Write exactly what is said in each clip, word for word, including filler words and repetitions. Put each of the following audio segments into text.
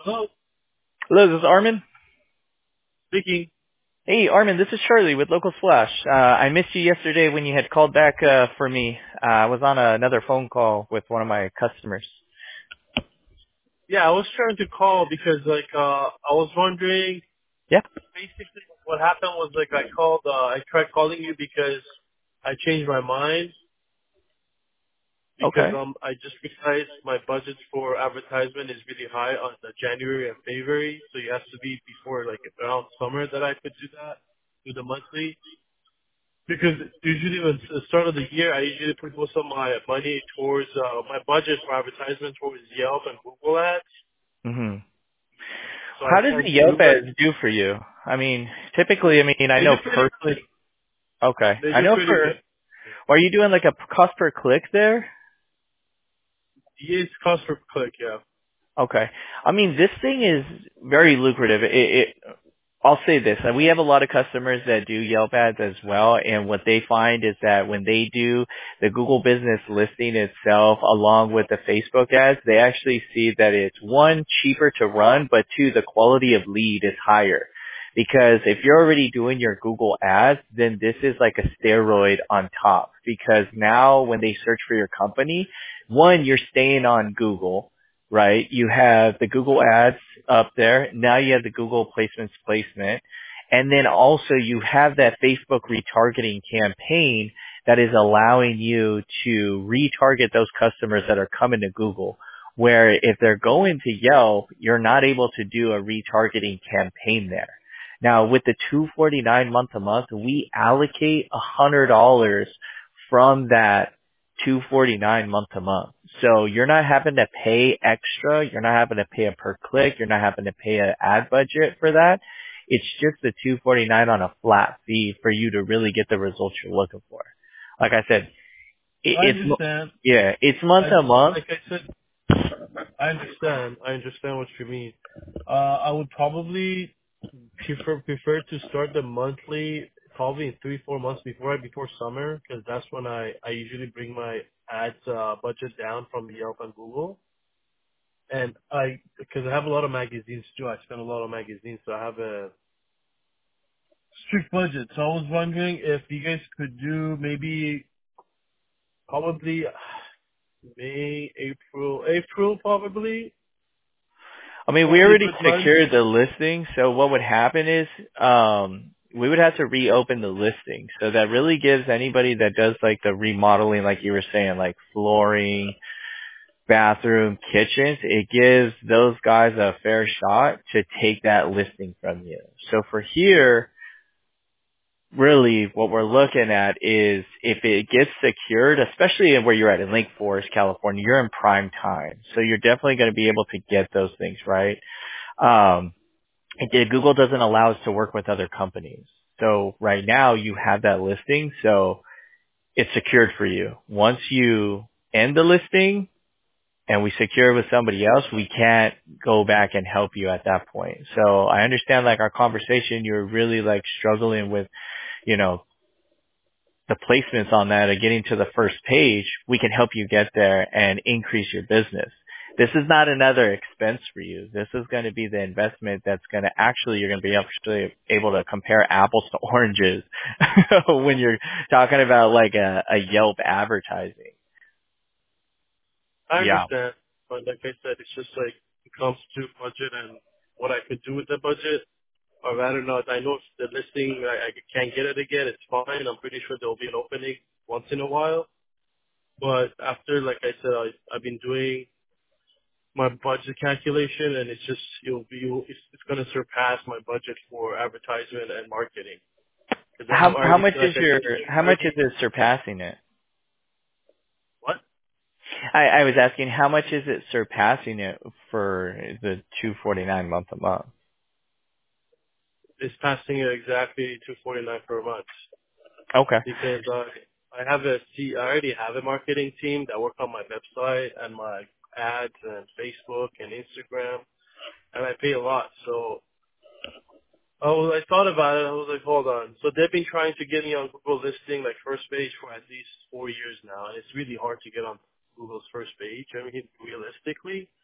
Hello, Hello, this is Armin. speaking. Hey, Armin, this is Charlie with Local Splash. Uh, I missed you yesterday when you had called back uh, for me. Uh, I was on a, another phone call with one of my customers. Yeah, I was trying to call because like uh I was wondering Yeah. basically what happened was like I called uh I tried calling you because I changed my mind because Okay. um I just realized my budget for advertisement is really high on the January and February, so it has to be before like around summer that I could do that, do the monthly. Because usually when it's the start of the year, I usually put most of my money towards uh my budget for advertisement towards Yelp and Google Ads, hmm so I How does the can't Yelp do it. ads do for you? I mean, typically, I mean, I They do know pretty good. personally. Okay. They I do know pretty for. good. Are you doing like a cost per click there? Yes, cost per click, yeah. Okay. I mean, this thing is very lucrative. It, it I'll say this. uh, We have a lot of customers that do Yelp ads as well, and what they find is that when they do the Google business listing itself along with the Facebook ads, they actually see that it's one, cheaper to run, but two, the quality of lead is higher. Because if you're already doing your Google ads, then this is like a steroid on top. Because now when they search for your company, one, you're staying on Google, right? You have the Google ads up there. Now you have the Google placements placement. And then also you have that Facebook retargeting campaign that is allowing you to retarget those customers that are coming to Google. Where if they're going to Yelp, you're not able to do a retargeting campaign there. Now with the two forty-nine month to month, we allocate one hundred dollars from that two forty-nine month to month. So you're not having to pay extra. You're not having to pay a per click. You're not having to pay an ad budget for that. It's just the two forty-nine on a flat fee for you to really get the results you're looking for. Like I said, it, I it's mo- understand. yeah, it's month I to just, month. like I said, I understand. I understand what you mean. Uh, I would probably prefer prefer to start the monthly probably in three four months before before summer because that's when I I usually bring my ads uh, budget down from Yelp and Google. And I because I have a lot of magazines too. I spend a lot on magazines, so I have a strict budget. So I was wondering if you guys could do maybe probably May, April, April probably. I mean, we Probably a already good month. secured the listing, so what would happen is um we would have to reopen the listing. So that really gives anybody that does like the remodeling, like you were saying, like flooring, bathroom, kitchens, it gives those guys a fair shot to take that listing from you. So for here, really what we're looking at is if it gets secured, especially where you're at in Lake Forest, California, you're in prime time. So you're definitely going to be able to get those things right. Um, again, Google doesn't allow us to work with other companies. So right now you have that listing, so it's secured for you. Once you end the listing, and we secure with somebody else, we can't go back and help you at that point. So I understand like our conversation, you're really like struggling with, you know, the placements on that or getting to the first page. We can help you get there and increase your business. This is not another expense for you. This is going to be the investment that's going to actually, you're going to be actually able to compare apples to oranges when you're talking about like a, a Yelp advertising. I Yeah. understand, but like I said, it's just like it comes to budget and what I could do with the budget. Or rather not, I know if the listing I, I can't get it again, it's fine. I'm pretty sure there'll be an opening once in a while. But after, like I said, I, I've been doing my budget calculation, and it's just you'll be it's, it's going to surpass my budget for advertisement and marketing because I'm How, how already, much like is I your, said, how much already is it surpassing it? what I, I was asking how much is it surpassing it for the two forty-nine month a month? is passing it exactly two forty nine per month Okay. because uh, I have a see I already have a marketing team that work on my website and my ads and Facebook and Instagram, and I pay a lot. So oh, I thought about it. I was like, hold on. So they've been trying to get me on Google listing, like first page, for at least four years now, and it's really hard to get on Google's first page. I mean, realistically.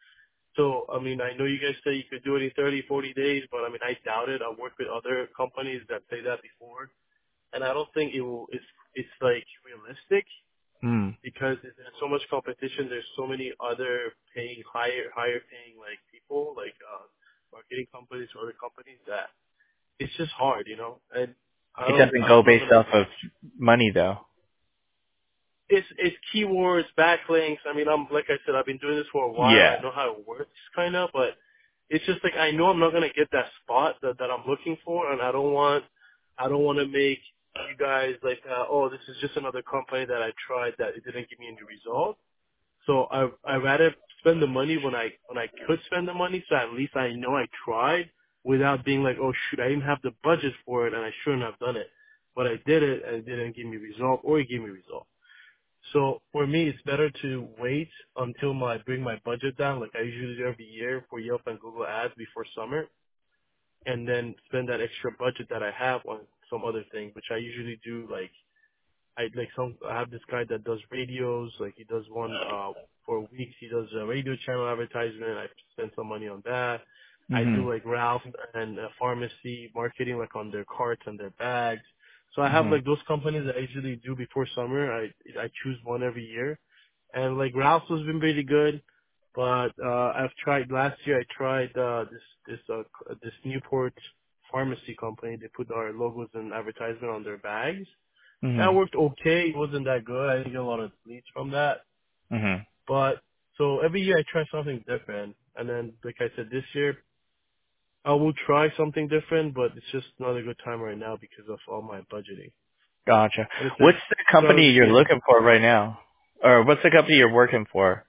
So, I mean, I know you guys say you could do it in thirty, forty days, but I mean, I doubt it. I've worked with other companies that say that before, and I don't think it will, it's, it's like realistic Hmm. because there's so much competition. There's so many other paying, higher, higher paying like people, like, uh, marketing companies or other companies that it's just hard, you know, and I It don't, doesn't go I'm not based gonna off of money though. it's it's keywords, backlinks. I mean, I'm like I said, I've been doing this for a while. Yeah. I know how it works, kind of, but it's just like I know I'm not gonna get that spot that that I'm looking for, and I don't want I don't want to make you guys like, uh, oh, this is just another company that I tried that it didn't give me any result. So I I rather spend the money when I when I could spend the money, so at least I know I tried without being like, oh shoot, I didn't have the budget for it, and I shouldn't have done it, but I did it and it didn't give me result, or it gave me result. So for me, it's better to wait until my bring my budget down, like I usually do every year for Yelp and Google Ads before summer, and then spend that extra budget that I have on some other thing, which I usually do. Like I like some I have this guy that does radios, like he does one uh for weeks. He does a radio channel advertisement. I spend some money on that. I do Mhm. like Ralph and uh, pharmacy marketing, like on their carts and their bags. So I have Mhm. like those companies that I usually do before summer. I I choose one every year, and like Ralph's has been pretty good. But uh I've tried last year. I tried uh this this uh this Newport pharmacy company. They put our logos and advertisement on their bags. That Mhm. worked okay. It wasn't that good. I didn't get a lot of leads from that. Mhm. But so every year I try something different. And then, like I said, this year I will try something different, but it's just not a good time right now because of all my budgeting. Gotcha. And it's like What's the starting company to you're get, looking for right now? Or what's the company you're working for?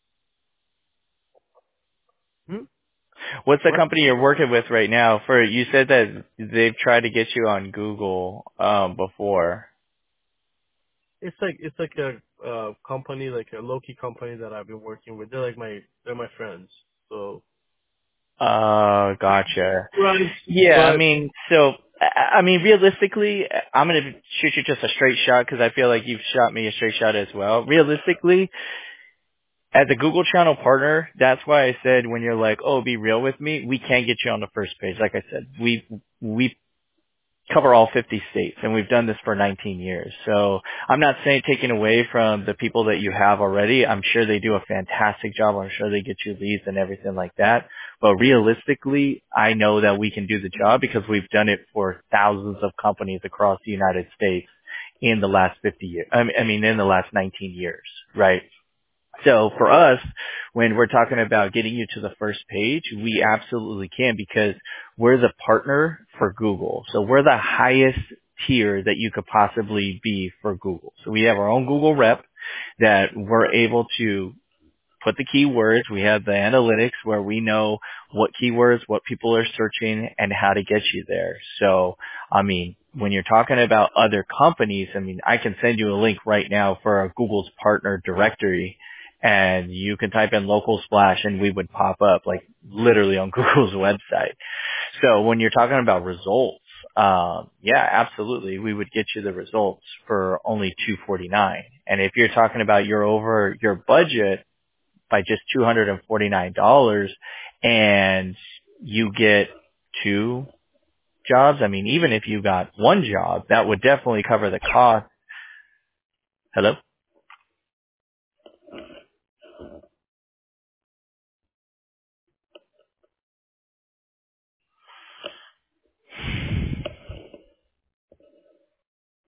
hmm? What's the What? company you're working with right now? For you said that they've tried to get you on Google um before. It's like, it's like a, uh, company, like a low-key company that I've been working with. They're like my, they're my friends. So, Uh, gotcha. right. Yeah, I But, mean, so I I mean, realistically, I'm gonna shoot you just a straight shot because I feel like you've shot me a straight shot as well. Realistically, as a Google channel partner, that's why I said when you're like, oh, be real with me, we can't get you on the first page. Like I said, we we cover all fifty states and we've done this for nineteen years. So I'm not saying taking away from the people that you have already. I'm sure they do a fantastic job. I'm sure they get you leads and everything like that. But realistically, I know that we can do the job because we've done it for thousands of companies across the United States in the last fifty years. I mean, I mean in the last nineteen years, right? So for us, when we're talking about getting you to the first page, we absolutely can because we're the partner for Google. So we're the highest tier that you could possibly be for Google. So we have our own Google rep that we're able to put the keywords. We have the analytics where we know what keywords, what people are searching, and how to get you there. So, I mean, when you're talking about other companies, I mean, I can send you a link right now for a Google's partner directory, and you can type in local splash and we would pop up like literally on Google's website. So when you're talking about results, um, yeah, absolutely, we would get you the results for only two forty-nine. And if you're talking about you're over your budget by just two hundred forty-nine dollars and you get two jobs, I mean, even if you got one job, that would definitely cover the cost. Hello?